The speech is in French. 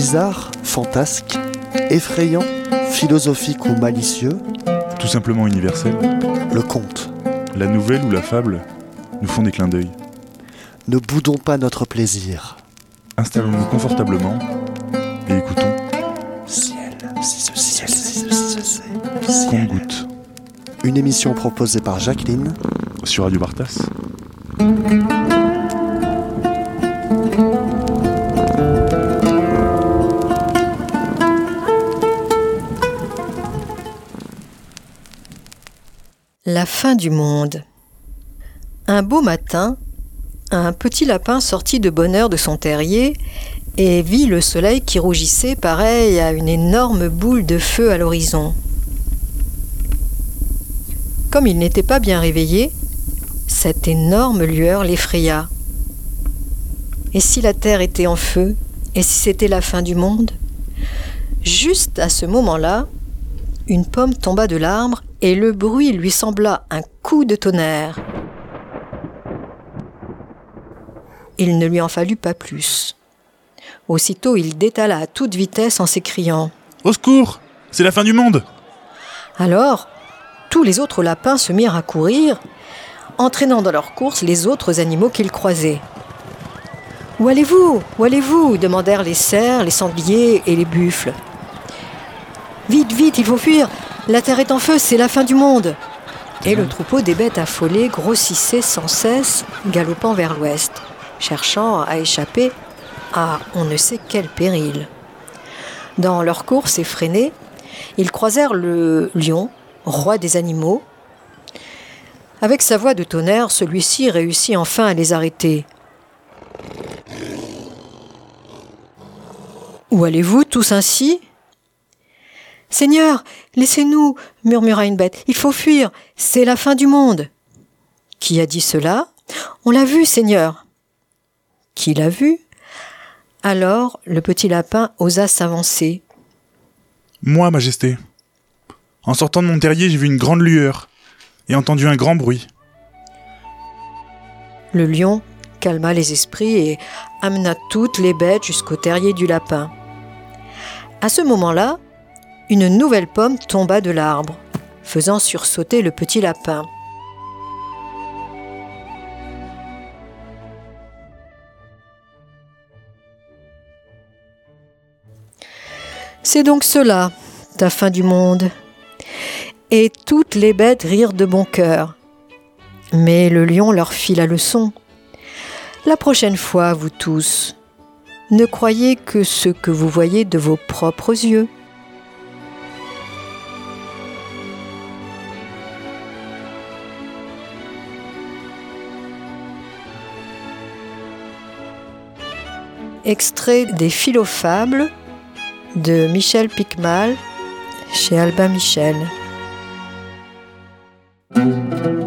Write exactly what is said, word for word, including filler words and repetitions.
Bizarre, fantasque, effrayant, philosophique ou malicieux, tout simplement universel, le conte. La nouvelle ou la fable nous font des clins d'œil. Ne boudons pas notre plaisir. Installons-nous confortablement et écoutons. Ciel, si ce ciel, si ce ciel. Compte-gouttes. Une émission proposée par Jacqueline sur Radio Bartas. La fin du monde. Un beau matin, un petit lapin sortit de bonne heure de son terrier et vit le soleil qui rougissait pareil à une énorme boule de feu à l'horizon. Comme il n'était pas bien réveillé, cette énorme lueur l'effraya. Et si la terre était en feu? Et si c'était la fin du monde? Juste à ce moment-là, une pomme tomba de l'arbre et le bruit lui sembla un coup de tonnerre. Il ne lui en fallut pas plus. Aussitôt, il détala à toute vitesse en s'écriant « Au secours! C'est la fin du monde !» Alors, tous les autres lapins se mirent à courir, entraînant dans leur course les autres animaux qu'ils croisaient. « Où allez-vous? Où allez-vous » demandèrent les cerfs, les sangliers et les buffles. « Vite, vite, il faut fuir! La terre est en feu, c'est la fin du monde !» Et le troupeau des bêtes affolées grossissait sans cesse, galopant vers l'ouest, cherchant à échapper à on ne sait quel péril. Dans leur course effrénée, ils croisèrent le lion, roi des animaux. Avec sa voix de tonnerre, celui-ci réussit enfin à les arrêter. « Où allez-vous tous ainsi ?»« Seigneur, laissez-nous, murmura une bête. Il faut fuir, c'est la fin du monde. »« Qui a dit cela ? » ?»« On l'a vu, Seigneur. »« Qui l'a vu ?» Alors le petit lapin osa s'avancer. « Moi, Majesté. En sortant de mon terrier, j'ai vu une grande lueur et entendu un grand bruit. » Le lion calma les esprits et amena toutes les bêtes jusqu'au terrier du lapin. À ce moment-là, une nouvelle pomme tomba de l'arbre, faisant sursauter le petit lapin. C'est donc cela, ta fin du monde. Et toutes les bêtes rirent de bon cœur. Mais le lion leur fit la leçon. La prochaine fois, vous tous, ne croyez que ce que vous voyez de vos propres yeux. Extrait des Philofables de Michel Picmal chez Albin Michel.